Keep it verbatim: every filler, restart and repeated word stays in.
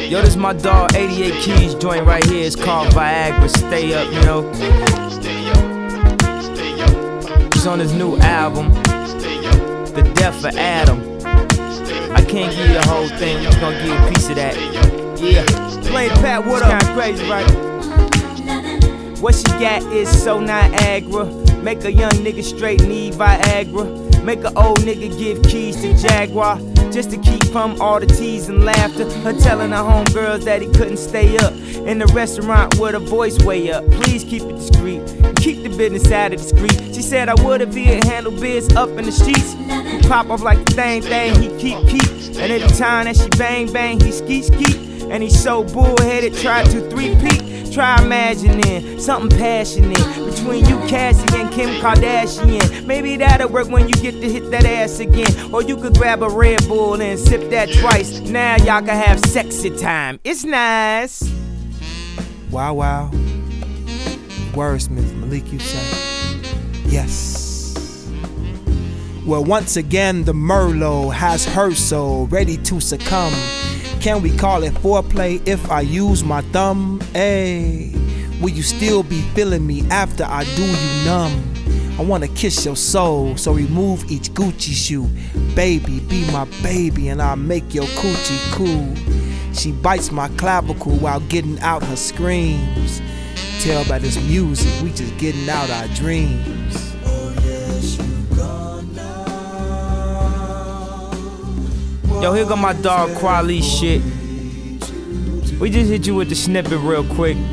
Yo, this my dog, eighty-eight Keys joint right here. It's called Viagra, Stay Up, you know. He's on his new album, The Death of Adam. I can't give you the whole thing, we just gonna give you a piece of that. Yeah. Play Pat, what up? Kinda crazy, right? What she got is so Niagara. Make a young nigga straight need Viagra. Make a old nigga give keys to Jaguar, just to keep from all the tease and laughter. Her telling her homegirls that he couldn't stay up in the restaurant with her voice way up. Please keep it discreet, keep the business out of the street. She said I would if he had handled biz up in the streets. He pop off like the thing thing, he keep keep. And every time that she bang bang, he ski ski. And he's so bullheaded, try to three-peat. Try imagining something passionate between you, Cassie, and Kim Kardashian. Maybe that'll work when you get to hit that ass again. Or you could grab a Red Bull and sip that twice. Now y'all can have sexy time. It's nice. Wow, wow. Wordsmith, Malik Yusef. Yes. Well, once again, the Merlot has her soul ready to succumb. Can we call it foreplay if I use my thumb? Ayy, will you still be feeling me after I do you numb? I wanna kiss your soul, so remove each Gucci shoe. Baby, be my baby and I'll make your coochie cool. She bites my clavicle while getting out her screams. Tell by this music, we just getting out our dreams. Yo, here go my dog Kweli shit. We just hit you with the snippet real quick.